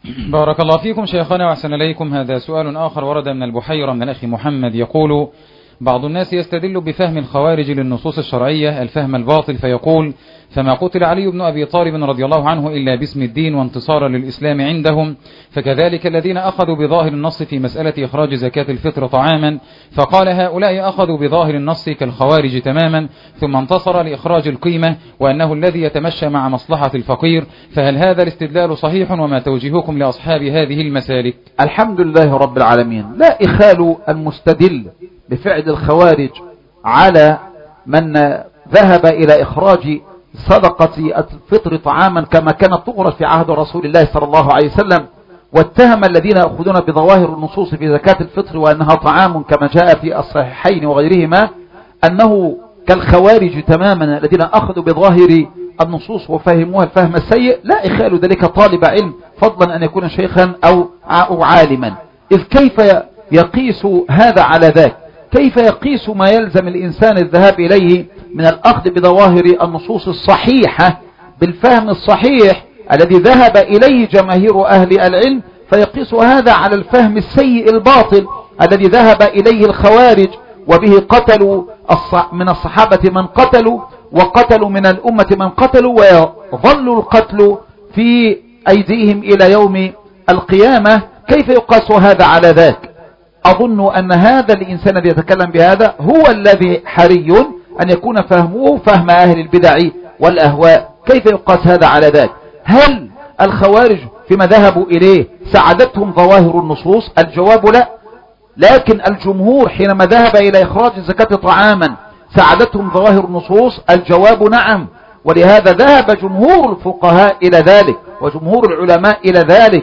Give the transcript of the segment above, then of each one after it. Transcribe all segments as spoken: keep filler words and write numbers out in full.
بارك الله فيكم شيخنا وأحسن إليكم. هذا سؤال آخر ورد من البحيرة من الأخ محمد يقول: بعض الناس يستدل بفهم الخوارج للنصوص الشرعية الفهم الباطل، فيقول: فما قتل علي بن أبي طالب رضي الله عنه إلا باسم الدين وانتصارا للإسلام عندهم، فكذلك الذين أخذوا بظاهر النص في مسألة إخراج زكاة الفطر طعاما، فقال هؤلاء أخذوا بظاهر النص كالخوارج تماما، ثم انتصر لإخراج القيمة وأنه الذي يتمشى مع مصلحة الفقير، فهل هذا الاستدلال صحيح؟ وما توجيهكم لأصحاب هذه المسالك؟ الحمد لله رب العالمين. لا إخال المستدل بفعل الخوارج على من ذهب إلى إخراج صدقة الفطر طعاما كما كانت تغرس في عهد رسول الله صلى الله عليه وسلم، واتهم الذين يأخذون بظواهر النصوص في زكاة الفطر وأنها طعام كما جاء في الصحيحين وغيرهما أنه كالخوارج تماما الذين أخذوا بظاهر النصوص وفهموها الفهم السيء. لا إخال ذلك طالب علم، فضلا أن يكون شيخا أو أو عالما. إذ كيف يقيس هذا على ذاك؟ كيف يقيس ما يلزم الإنسان الذهاب إليه من الأخذ بظواهر النصوص الصحيحة بالفهم الصحيح الذي ذهب إليه جماهير أهل العلم، فيقيس هذا على الفهم السيء الباطل الذي ذهب إليه الخوارج، وبه قتلوا من الصحابة من قتلوا، وقتلوا من الأمة من قتلوا، ويظل القتل في أيديهم إلى يوم القيامة. كيف يقاس هذا على ذاك؟ أظن أن هذا الإنسان الذي يتكلم بهذا هو الذي حري أن يكون فهمه فهم أهل البدع والأهواء. كيف يقاس هذا على ذاك؟ هل الخوارج فيما ذهبوا إليه ساعدتهم ظواهر النصوص؟ الجواب لا. لكن الجمهور حينما ذهب إلى إخراج الزكاة طعاما ساعدتهم ظواهر النصوص؟ الجواب نعم. ولهذا ذهب جمهور الفقهاء إلى ذلك وجمهور العلماء إلى ذلك،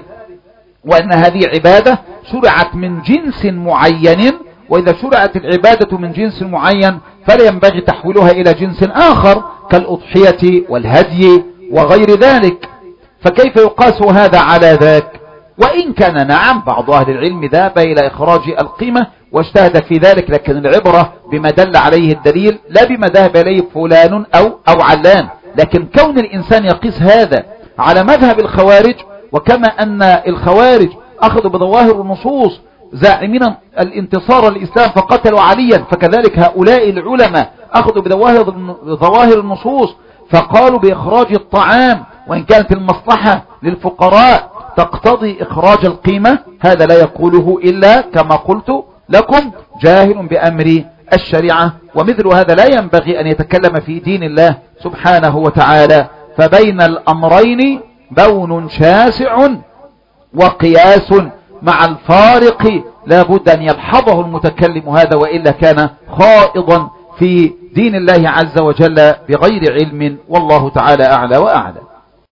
وأن هذه عبادة شرعت من جنس معين، وإذا شرعت العبادة من جنس معين فلا ينبغي تحويلها إلى جنس آخر كالأضحية والهدي وغير ذلك. فكيف يقاس هذا على ذاك؟ وإن كان نعم بعض أهل العلم ذهب إلى إخراج القيمة واجتهد في ذلك، لكن العبرة بما دل عليه الدليل لا بما ذهب إليه فلان أو, أو علان. لكن كون الإنسان يقيس هذا على مذهب الخوارج، وكما أن الخوارج أخذوا بظواهر النصوص زاعمين الانتصار للإسلام فقتلوا عليا، فكذلك هؤلاء العلماء أخذوا بظواهر النصوص فقالوا بإخراج الطعام وإن كانت المصلحة للفقراء تقتضي إخراج القيمة. هذا لا يقوله إلا كما قلت لكم جاهل بأمر الشريعة، ومثل هذا لا ينبغي أن يتكلم في دين الله سبحانه وتعالى. فبين الأمرين بون شاسع وقياس مع الفارق لا بد أن يلحظه المتكلم هذا، وإلا كان خائضا في دين الله عز وجل بغير علم، والله تعالى أعلى وأعلى.